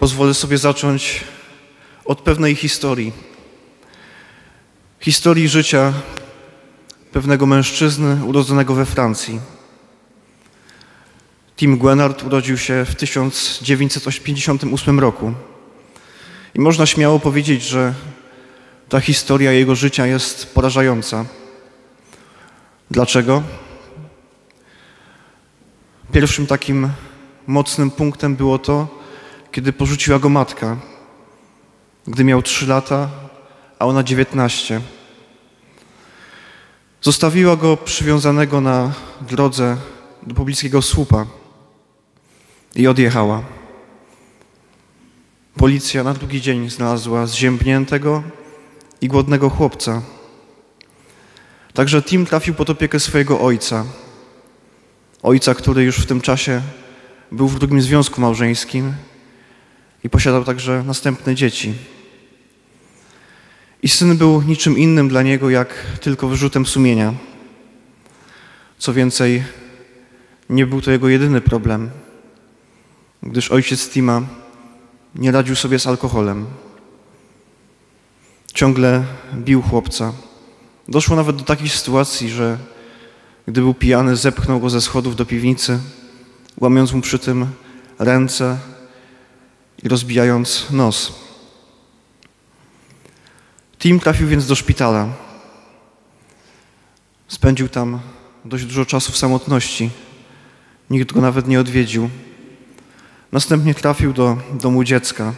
Pozwolę sobie zacząć od pewnej historii. Historii życia pewnego mężczyzny urodzonego we Francji. Tim Guenard urodził się w 1958 roku. I można śmiało powiedzieć, że ta historia jego życia jest porażająca. Dlaczego? Pierwszym takim mocnym punktem było to, kiedy porzuciła go matka, gdy miał 3 lata, a ona 19. Zostawiła go przywiązanego na drodze do pobliskiego słupa i odjechała. Policja na drugi dzień znalazła zziębniętego i głodnego chłopca. Także Tim trafił pod opiekę swojego ojca. Ojca, który już w tym czasie był w drugim związku małżeńskim i posiadał także następne dzieci. I syn był niczym innym dla niego, jak tylko wyrzutem sumienia. Co więcej, nie był to jego jedyny problem, gdyż ojciec Tima nie radził sobie z alkoholem. Ciągle bił chłopca. Doszło nawet do takiej sytuacji, że gdy był pijany, zepchnął go ze schodów do piwnicy, łamiąc mu przy tym ręce i rozbijając nos. Tim trafił więc do szpitala. Spędził tam dość dużo czasu w samotności. Nikt go nawet nie odwiedził. Następnie trafił do domu dziecka.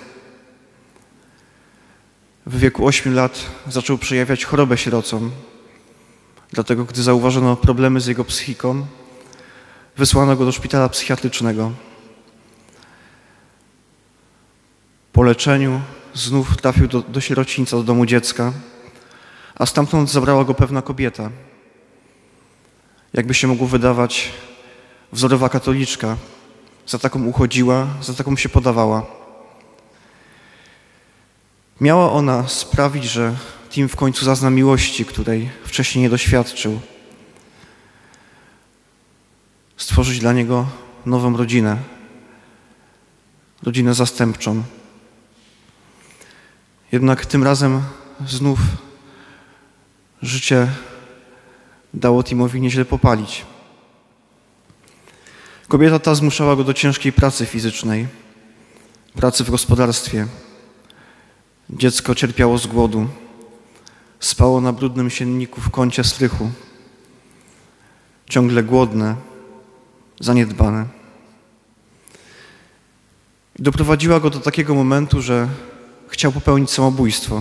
W wieku 8 lat zaczął przejawiać chorobę sierocą. Dlatego, gdy zauważono problemy z jego psychiką, wysłano go do szpitala psychiatrycznego. Po leczeniu znów trafił do sierocińca, do domu dziecka, a stamtąd zabrała go pewna kobieta. Jakby się mogło wydawać, wzorowa katoliczka. Za taką uchodziła, za taką się podawała. Miała ona sprawić, że Tim w końcu zazna miłości, której wcześniej nie doświadczył. Stworzyć dla niego nową rodzinę. Rodzinę zastępczą. Jednak tym razem znów życie dało Timowi nieźle popalić. Kobieta ta zmuszała go do ciężkiej pracy fizycznej, pracy w gospodarstwie. Dziecko cierpiało z głodu. Spało na brudnym sienniku w kącie strychu. Ciągle głodne, zaniedbane. I doprowadziła go do takiego momentu, że chciał popełnić samobójstwo.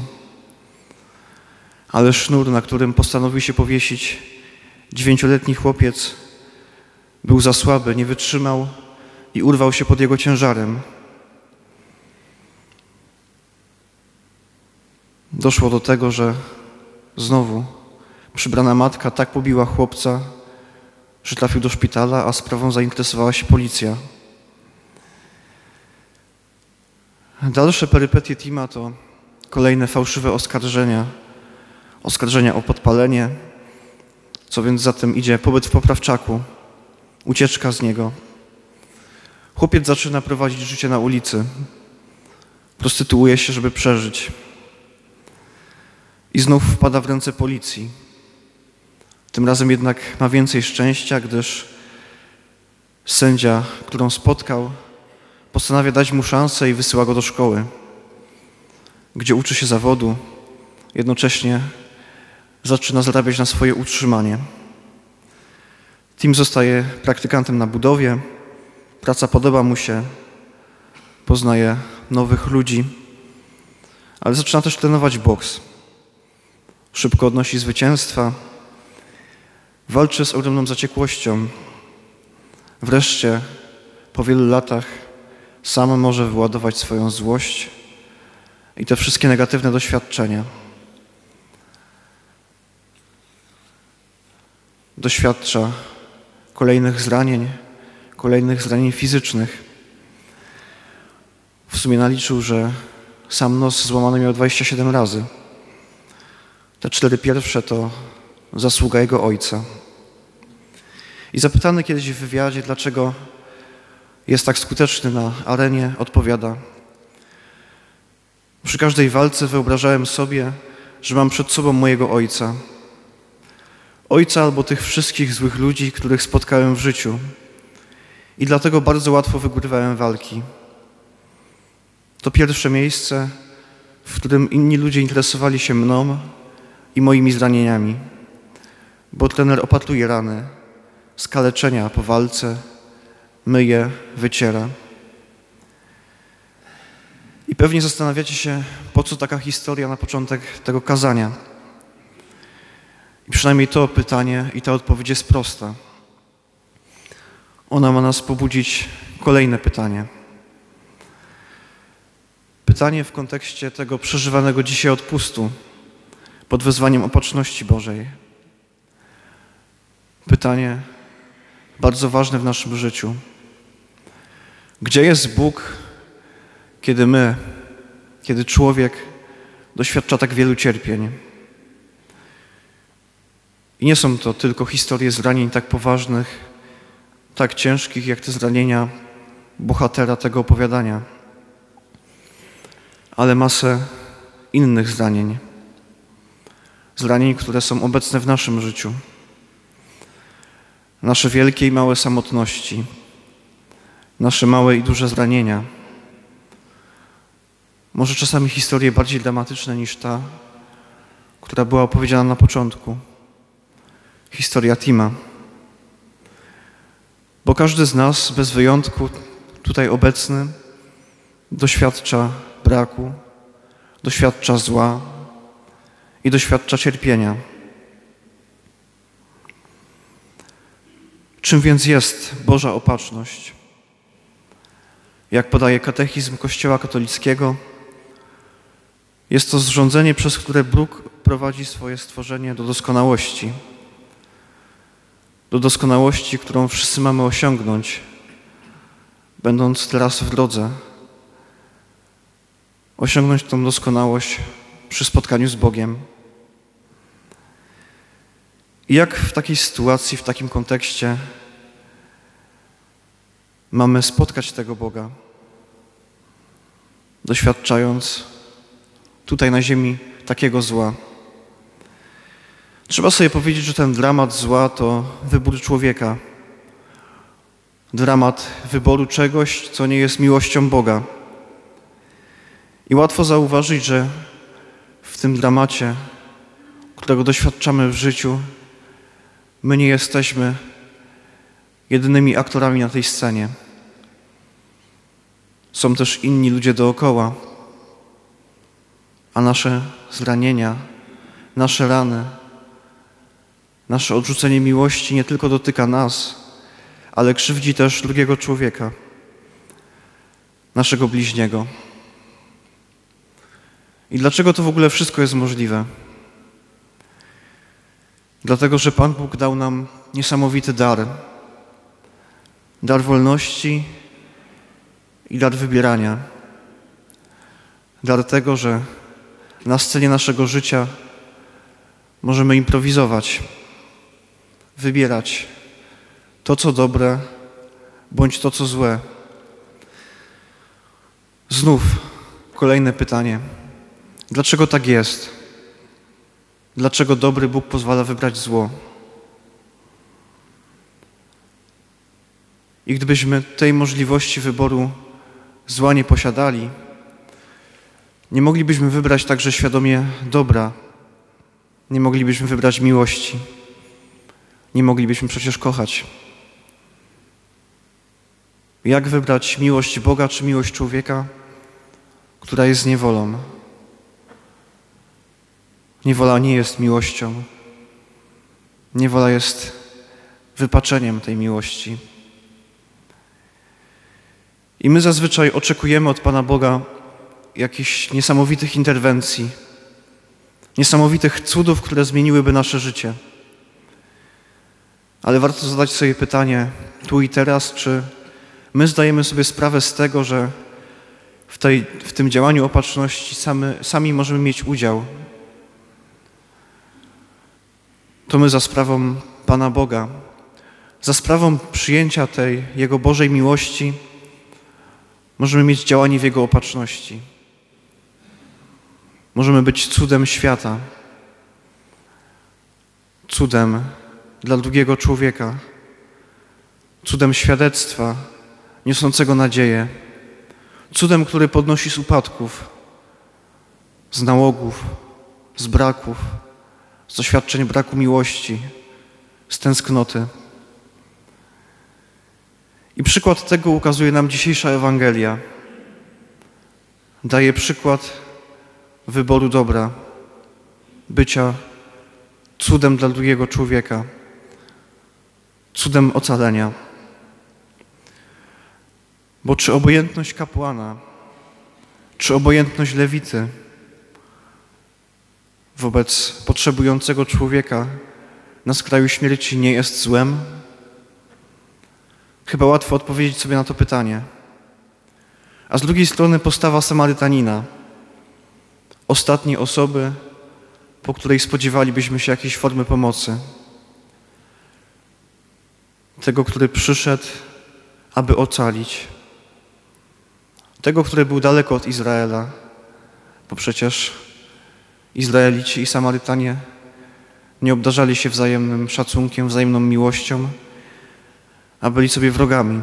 Ale sznur, na którym postanowił się powiesić 9-letni chłopiec, był za słaby, nie wytrzymał i urwał się pod jego ciężarem. Doszło do tego, że znowu przybrana matka tak pobiła chłopca, że trafił do szpitala, a sprawą zainteresowała się policja. Dalsze perypetie Tima to kolejne fałszywe oskarżenia o podpalenie, co więc za tym idzie pobyt w poprawczaku, ucieczka z niego. Chłopiec zaczyna prowadzić życie na ulicy, prostytuuje się, żeby przeżyć. I znów wpada w ręce policji. Tym razem jednak ma więcej szczęścia, gdyż sędzia, którą spotkał, postanawia dać mu szansę i wysyła go do szkoły, gdzie uczy się zawodu, jednocześnie zaczyna zarabiać na swoje utrzymanie. Tim zostaje praktykantem na budowie, praca podoba mu się, poznaje nowych ludzi, ale zaczyna też trenować boks. Szybko odnosi zwycięstwa, walczy z ogromną zaciekłością. Wreszcie, po wielu latach, sam może wyładować swoją złość i te wszystkie negatywne doświadczenia. Doświadcza kolejnych zranień fizycznych. W sumie naliczył, że sam nos złamany miał 27 razy. Te 4 pierwsze to zasługa jego ojca. I zapytany kiedyś w wywiadzie, dlaczego jest tak skuteczny na arenie, odpowiada: Przy każdej walce wyobrażałem sobie, że mam przed sobą mojego ojca. Ojca albo tych wszystkich złych ludzi, których spotkałem w życiu. I dlatego bardzo łatwo wygrywałem walki. To pierwsze miejsce, w którym inni ludzie interesowali się mną i moimi zranieniami, bo trener opatruje rany, skaleczenia po walce, myje, wyciera. I pewnie zastanawiacie się, po co taka historia na początek tego kazania. I przynajmniej to pytanie i ta odpowiedź jest prosta. Ona ma nas pobudzić kolejne pytanie. Pytanie w kontekście tego przeżywanego dzisiaj odpustu pod wezwaniem opatrzności Bożej. Pytanie bardzo ważne w naszym życiu. Gdzie jest Bóg, kiedy człowiek doświadcza tak wielu cierpień? I nie są to tylko historie zranień tak poważnych, tak ciężkich, jak te zranienia bohatera tego opowiadania, ale masę innych zranień. Zranień, które są obecne w naszym życiu. Nasze wielkie i małe samotności, nasze małe i duże zranienia. Może czasami historie bardziej dramatyczne niż ta, która była opowiedziana na początku. Historia Tima. Bo każdy z nas, bez wyjątku, tutaj obecny, doświadcza braku, doświadcza zła i doświadcza cierpienia. Czym więc jest Boża opatrzność? Jak podaje katechizm Kościoła katolickiego, jest to zrządzenie, przez które Bóg prowadzi swoje stworzenie do doskonałości. Do doskonałości, którą wszyscy mamy osiągnąć, będąc teraz w drodze. Osiągnąć tą doskonałość przy spotkaniu z Bogiem. I jak w takiej sytuacji, w takim kontekście mamy spotkać tego Boga, doświadczając tutaj na ziemi takiego zła? Trzeba sobie powiedzieć, że ten dramat zła to wybór człowieka. Dramat wyboru czegoś, co nie jest miłością Boga. I łatwo zauważyć, że w tym dramacie, którego doświadczamy w życiu, my nie jesteśmy jedynymi aktorami na tej scenie. Są też inni ludzie dookoła, a nasze zranienia, nasze rany, nasze odrzucenie miłości nie tylko dotyka nas, ale krzywdzi też drugiego człowieka, naszego bliźniego. I dlaczego to w ogóle wszystko jest możliwe? Dlatego, że Pan Bóg dał nam niesamowity dar. Dar wolności i dar wybierania. Dar tego, że na scenie naszego życia możemy improwizować, wybierać to, co dobre, bądź to, co złe. Znów kolejne pytanie. Dlaczego tak jest? Dlaczego dobry Bóg pozwala wybrać zło? I gdybyśmy tej możliwości wyboru zła nie posiadali, nie moglibyśmy wybrać także świadomie dobra. Nie moglibyśmy wybrać miłości. Nie moglibyśmy przecież kochać. Jak wybrać miłość Boga czy miłość człowieka, która jest niewolą? Niewola nie jest miłością. Niewola jest wypaczeniem tej miłości. I my zazwyczaj oczekujemy od Pana Boga jakichś niesamowitych interwencji, niesamowitych cudów, które zmieniłyby nasze życie. Ale warto zadać sobie pytanie tu i teraz, czy my zdajemy sobie sprawę z tego, że w tym działaniu opatrzności sami możemy mieć udział. To my za sprawą Pana Boga, za sprawą przyjęcia tej Jego Bożej miłości możemy mieć działanie w Jego opatrzności. Możemy być cudem świata, cudem dla drugiego człowieka, cudem świadectwa niosącego nadzieję, cudem, który podnosi z upadków, z nałogów, z braków, z doświadczeń braku miłości, z tęsknoty. I przykład tego ukazuje nam dzisiejsza Ewangelia. Daje przykład wyboru dobra, bycia cudem dla drugiego człowieka, cudem ocalenia. Bo czy obojętność kapłana, czy obojętność lewity wobec potrzebującego człowieka na skraju śmierci nie jest złem? Chyba łatwo odpowiedzieć sobie na to pytanie. A z drugiej strony postawa Samarytanina, ostatniej osoby, po której spodziewalibyśmy się jakiejś formy pomocy. Tego, który przyszedł, aby ocalić. Tego, który był daleko od Izraela, bo przecież Izraelici i Samarytanie nie obdarzali się wzajemnym szacunkiem, wzajemną miłością, a byli sobie wrogami.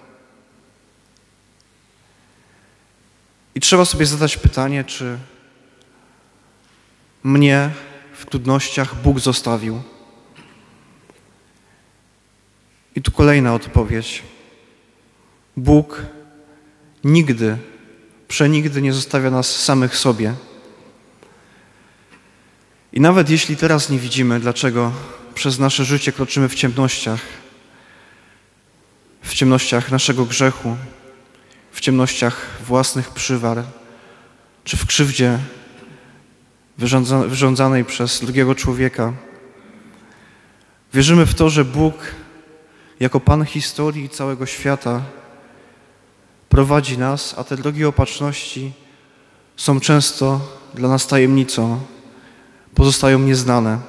I trzeba sobie zadać pytanie, czy mnie w trudnościach Bóg zostawił. I tu kolejna odpowiedź. Bóg nigdy, przenigdy nie zostawia nas samych sobie. I nawet jeśli teraz nie widzimy, dlaczego przez nasze życie kroczymy w ciemnościach naszego grzechu, w ciemnościach własnych przywar, czy w krzywdzie wyrządzanej przez drugiego człowieka, wierzymy w to, że Bóg jako Pan historii i całego świata prowadzi nas, a te drogi opatrzności są często dla nas tajemnicą, pozostają nieznane.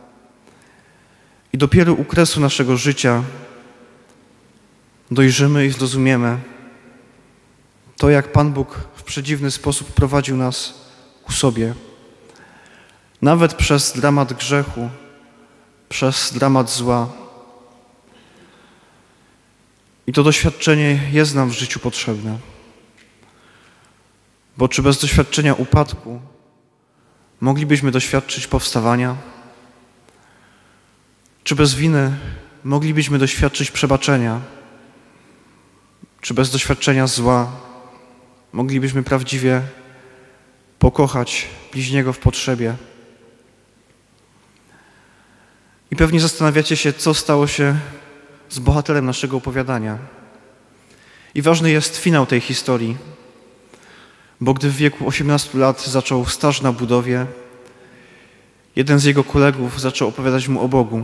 I dopiero u kresu naszego życia dojrzymy i zrozumiemy to, jak Pan Bóg w przedziwny sposób prowadził nas ku sobie. Nawet przez dramat grzechu, przez dramat zła. I to doświadczenie jest nam w życiu potrzebne. Bo czy bez doświadczenia upadku moglibyśmy doświadczyć powstawania? Czy bez winy moglibyśmy doświadczyć przebaczenia? Czy bez doświadczenia zła moglibyśmy prawdziwie pokochać bliźniego w potrzebie? I pewnie zastanawiacie się, co stało się z bohaterem naszego opowiadania. I ważny jest finał tej historii, bo gdy w wieku 18 lat zaczął staż na budowie, jeden z jego kolegów zaczął opowiadać mu o Bogu.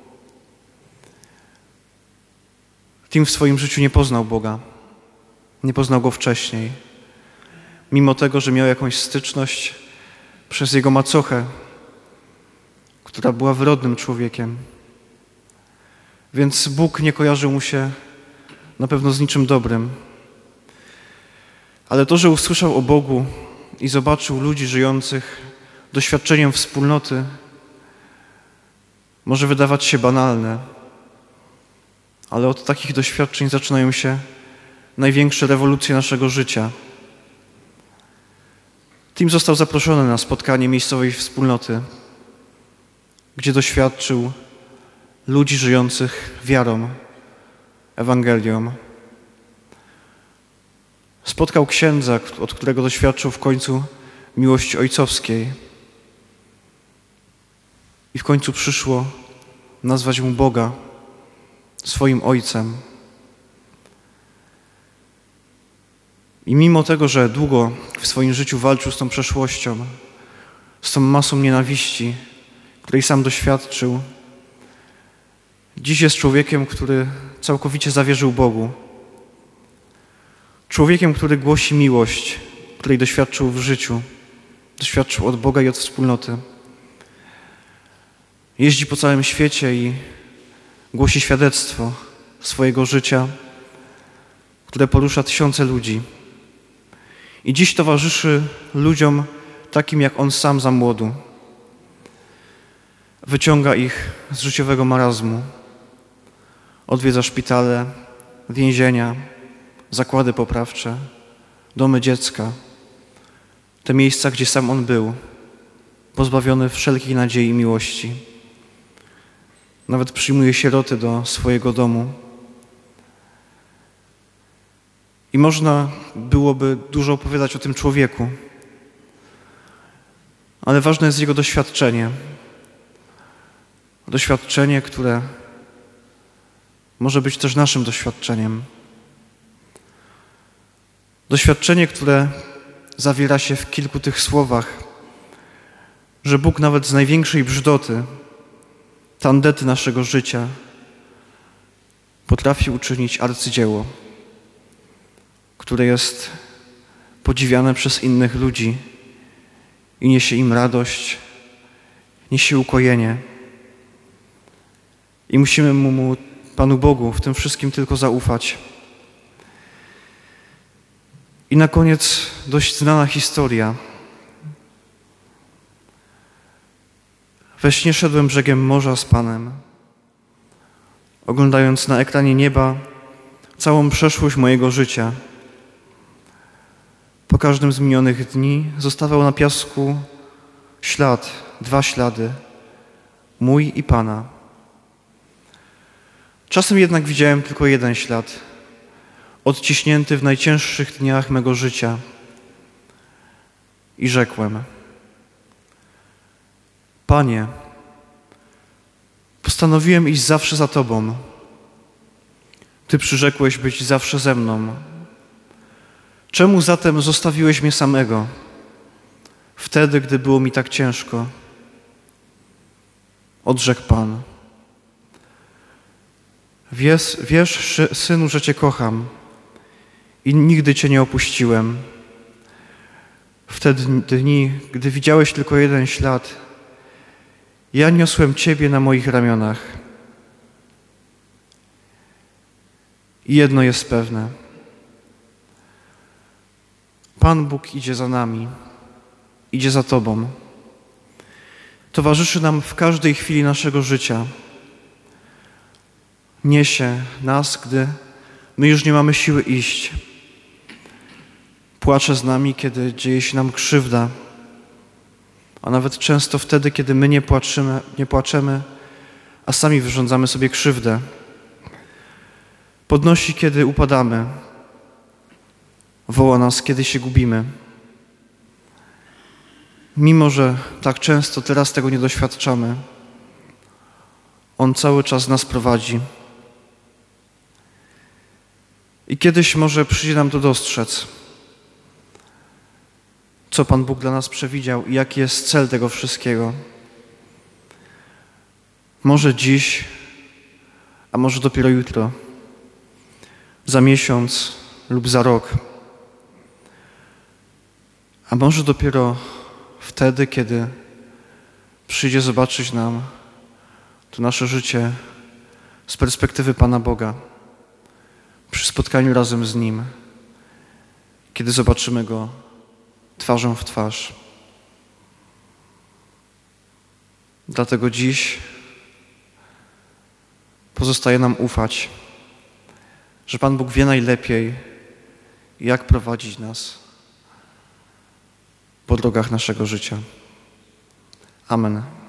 Tim w swoim życiu nie poznał Boga. Nie poznał Go wcześniej. Mimo tego, że miał jakąś styczność przez jego macochę, która była wyrodnym człowiekiem. Więc Bóg nie kojarzył mu się na pewno z niczym dobrym. Ale to, że usłyszał o Bogu i zobaczył ludzi żyjących doświadczeniem wspólnoty, może wydawać się banalne, ale od takich doświadczeń zaczynają się największe rewolucje naszego życia. Tim został zaproszony na spotkanie miejscowej wspólnoty, gdzie doświadczył ludzi żyjących wiarą, Ewangelią. Spotkał księdza, od którego doświadczył w końcu miłości ojcowskiej. I w końcu przyszło nazwać mu Boga swoim Ojcem. I mimo tego, że długo w swoim życiu walczył z tą przeszłością, z tą masą nienawiści, której sam doświadczył, dziś jest człowiekiem, który całkowicie zawierzył Bogu. Człowiekiem, który głosi miłość, której doświadczył w życiu. Doświadczył od Boga i od wspólnoty. Jeździ po całym świecie i głosi świadectwo swojego życia, które porusza tysiące ludzi. I dziś towarzyszy ludziom takim jak On sam za młodu. Wyciąga ich z życiowego marazmu. Odwiedza szpitale, więzienia, zakłady poprawcze, domy dziecka. Te miejsca, gdzie sam On był, pozbawiony wszelkiej nadziei i miłości. Nawet przyjmuje sieroty do swojego domu. I można byłoby dużo opowiadać o tym człowieku, ale ważne jest jego doświadczenie. Doświadczenie, które może być też naszym doświadczeniem. Doświadczenie, które zawiera się w kilku tych słowach, że Bóg nawet z największej brzydoty, tandety naszego życia potrafi uczynić arcydzieło, które jest podziwiane przez innych ludzi i niesie im radość, niesie ukojenie. I musimy Mu, Panu Bogu, w tym wszystkim tylko zaufać. I na koniec dość znana historia. We śnie szedłem brzegiem morza z Panem, oglądając na ekranie nieba całą przeszłość mojego życia. Po każdym z minionych dni zostawał na piasku ślad, 2 ślady, mój i Pana. Czasem jednak widziałem tylko 1 ślad, odciśnięty w najcięższych dniach mego życia. I rzekłem: Panie, postanowiłem iść zawsze za Tobą. Ty przyrzekłeś być zawsze ze mną. Czemu zatem zostawiłeś mnie samego, wtedy, gdy było mi tak ciężko? Odrzekł Pan: Wiesz, Synu, że Cię kocham i nigdy Cię nie opuściłem. W te dni, gdy widziałeś tylko 1 ślad, ja niosłem Ciebie na moich ramionach. I jedno jest pewne. Pan Bóg idzie za nami, idzie za Tobą. Towarzyszy nam w każdej chwili naszego życia. Niesie nas, gdy my już nie mamy siły iść. Płacze z nami, kiedy dzieje się nam krzywda, a nawet często wtedy, kiedy my nie płaczemy, a sami wyrządzamy sobie krzywdę. Podnosi, kiedy upadamy. Woła nas, kiedy się gubimy. Mimo że tak często teraz tego nie doświadczamy, On cały czas nas prowadzi. I kiedyś może przyjdzie nam to dostrzec, co Pan Bóg dla nas przewidział i jaki jest cel tego wszystkiego. Może dziś, a może dopiero jutro, za miesiąc lub za rok, a może dopiero wtedy, kiedy przyjdzie zobaczyć nam to nasze życie z perspektywy Pana Boga, przy spotkaniu razem z Nim, kiedy zobaczymy Go twarzą w twarz. Dlatego dziś pozostaje nam ufać, że Pan Bóg wie najlepiej, jak prowadzić nas po drogach naszego życia. Amen.